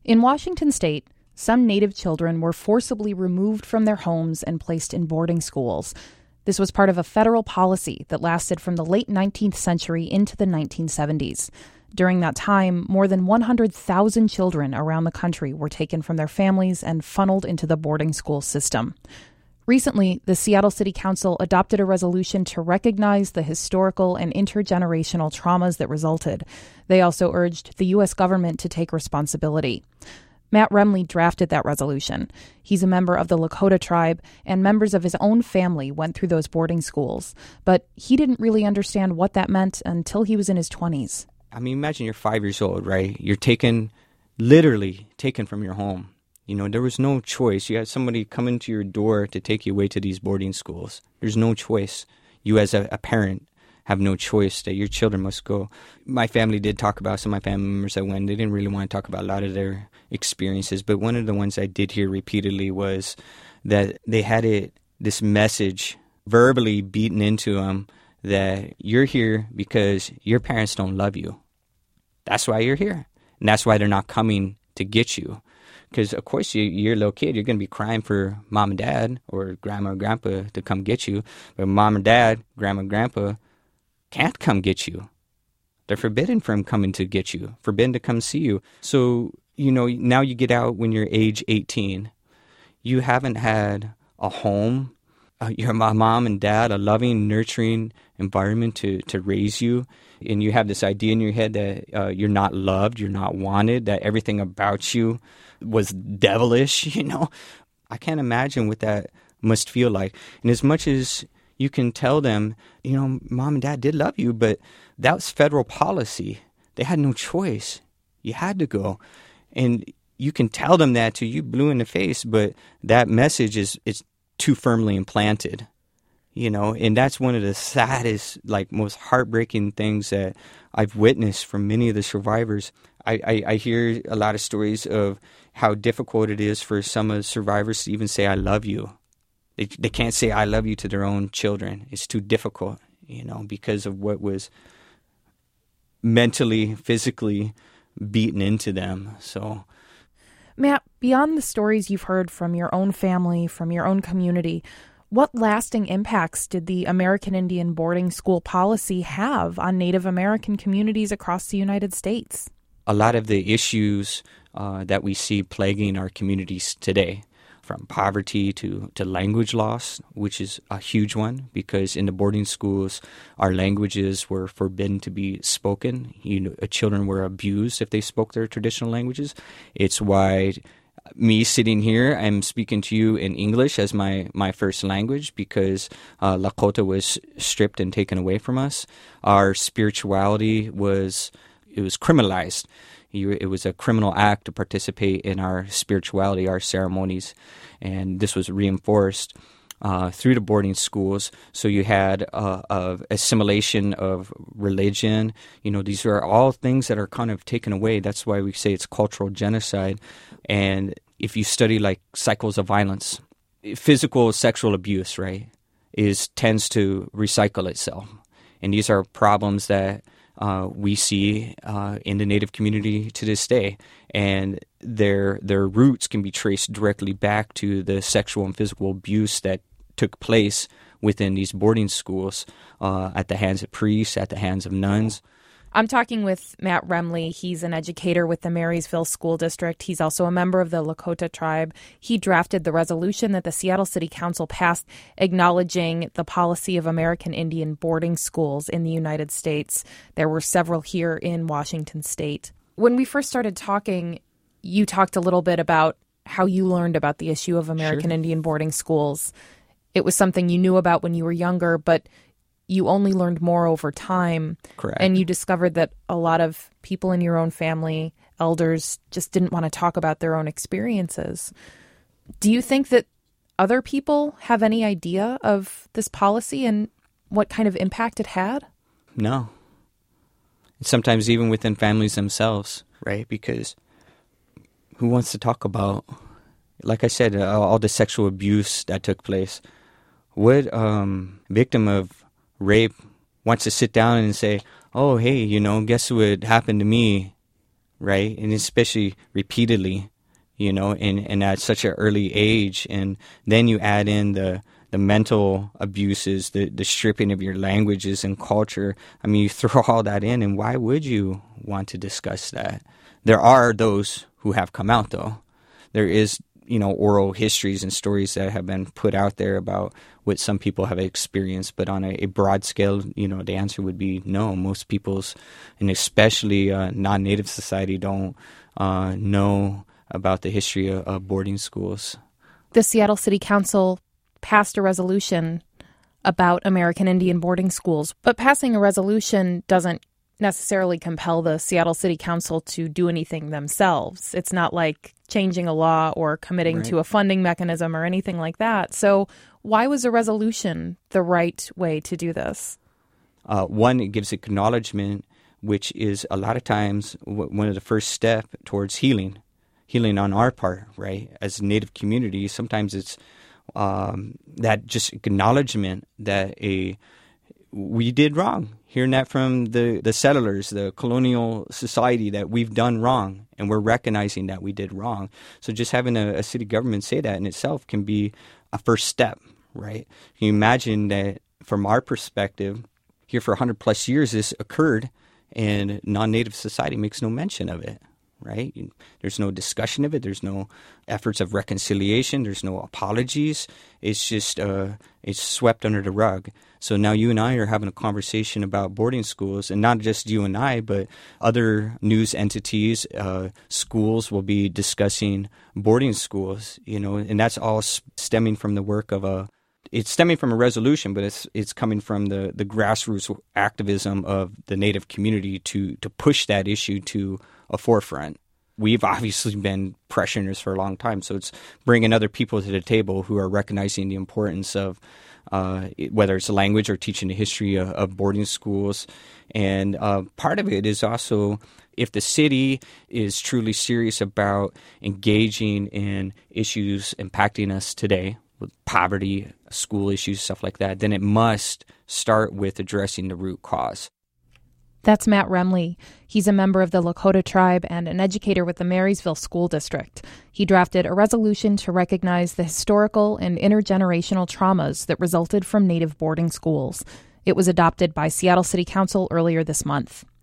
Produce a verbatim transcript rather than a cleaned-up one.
In Washington state, some Native children were forcibly removed from their homes and placed in boarding schools. This was part of a federal policy that lasted from the late nineteenth century into the nineteen seventies. During that time, more than one hundred thousand children around the country were taken from their families and funneled into the boarding school system. Recently, the Seattle City Council adopted a resolution to recognize the historical and intergenerational traumas that resulted. They also urged the U S government to take responsibility. Matt Remley drafted that resolution. He's a member of the Lakota tribe, and members of his own family went through those boarding schools. But he didn't really understand what that meant until he was in his twenties. I mean, imagine you're five years old, right? You're taken, literally taken from your home. You know, there was no choice. You had somebody come into your door to take you away to these boarding schools. There's no choice. You as a, a parent have no choice that your children must go. My family did talk about, some of my family members that went, they didn't really want to talk about a lot of their experiences. But one of the ones I did hear repeatedly was that they had it, this message verbally beaten into them that you're here because your parents don't love you. That's why you're here. And that's why they're not coming to get you. Because, of course, you, you're a little kid. You're going to be crying for mom and dad or grandma or grandpa to come get you. But mom and dad, grandma and grandpa can't come get you. They're forbidden from coming to get you, forbidden to come see you. So, you know, now you get out when you're age eighteen. You haven't had a home, uh, your mom and dad, a loving, nurturing environment to, to raise you. And you have this idea in your head that uh, you're not loved, you're not wanted, that everything about you was devilish, you know. I can't imagine what that must feel like. And as much as you can tell them, you know, mom and dad did love you, but that was federal policy. They had no choice. You had to go. And you can tell them that to you blue in the face, but that message is, is too firmly implanted. You know, and that's one of the saddest, like, most heartbreaking things that I've witnessed from many of the survivors. I, I, I hear a lot of stories of how difficult it is for some of the survivors to even say, I love you. They, they can't say, I love you to their own children. It's too difficult, you know, because of what was mentally, physically beaten into them. So, Matt, beyond the stories you've heard from your own family, from your own community, what lasting impacts did the American Indian boarding school policy have on Native American communities across the United States? A lot of the issues uh, that we see plaguing our communities today, from poverty to, to language loss, which is a huge one, because in the boarding schools, our languages were forbidden to be spoken. You know, children were abused if they spoke their traditional languages. It's why me sitting here, I'm speaking to you in English as my, my first language, because uh, Lakota was stripped and taken away from us. Our spirituality was, it was criminalized. You, it was a criminal act to participate in our spirituality, our ceremonies, and this was reinforced uh, through the boarding schools. So you had uh, a assimilation of religion. You know, these are all things that are kind of taken away. That's why we say it's cultural genocide. And if you study like cycles of violence, physical sexual abuse, right, is tends to recycle itself. And these are problems that uh, we see uh, in the Native community to this day. And their their roots can be traced directly back to the sexual and physical abuse that took place within these boarding schools uh, at the hands of priests, at the hands of nuns. I'm talking with Matt Remley. He's an educator with the Marysville School District. He's also a member of the Lakota tribe. He drafted the resolution that the Seattle City Council passed acknowledging the policy of American Indian boarding schools in the United States. There were several here in Washington state. When we first started talking, you talked a little bit about how you learned about the issue of American Sure. Indian boarding schools. It was something you knew about when you were younger, but you only learned more over time. Correct. And you discovered that a lot of people in your own family, elders, just didn't want to talk about their own experiences. Do you think that other people have any idea of this policy and what kind of impact it had? No. Sometimes even within families themselves, right? Because who wants to talk about, like I said, uh, all the sexual abuse that took place? What um, victim of rape wants to sit down and say, oh, hey, you know, guess what happened to me right? And especially repeatedly, you know, and, and at such an early age. And then you add in the the mental abuses, the, the stripping of your languages and culture. I mean, you throw all that in, and why would you want to discuss that? There are those who have come out, though. There is, you know, oral histories and stories that have been put out there about what some people have experienced, but on a, a broad scale, you know, the answer would be no. Most people's, and especially uh, non-Native society, don't uh, know about the history of, of boarding schools. The Seattle City Council passed a resolution about American Indian boarding schools, but passing a resolution doesn't necessarily compel the Seattle City Council to do anything themselves. It's not like changing a law or committing Right. to a funding mechanism or anything like that. So why was a resolution the right way to do this? Uh, one, it gives acknowledgement, which is a lot of times w- one of the first steps towards healing, healing on our part, right? As a Native community, sometimes it's um, that just acknowledgement that a we did wrong. Hearing that from the, the settlers, the colonial society, that we've done wrong, and we're recognizing that we did wrong. So just having a, a city government say that in itself can be a first step, right? Can you imagine that from our perspective, here for one hundred plus years, this occurred, and non-Native society makes no mention of it, right? There's no discussion of it. There's no efforts of reconciliation. There's no apologies. It's just uh, it's swept under the rug. So now you and I are having a conversation about boarding schools, and not just you and I, but other news entities, uh, schools will be discussing boarding schools, you know, and that's all stemming from the work of a It's stemming from a resolution, but it's it's coming from the, the grassroots activism of the Native community to, to push that issue to a forefront. We've obviously been pressuring this for a long time, so it's bringing other people to the table who are recognizing the importance of uh, whether it's language or teaching the history of, of boarding schools. And uh, part of it is also, if the city is truly serious about engaging in issues impacting us today, with poverty, school issues, stuff like that, then it must start with addressing the root cause. That's Matt Remley. He's a member of the Lakota tribe and an educator with the Marysville School District. He drafted a resolution to recognize the historical and intergenerational traumas that resulted from Native boarding schools. It was adopted by Seattle City Council earlier this month.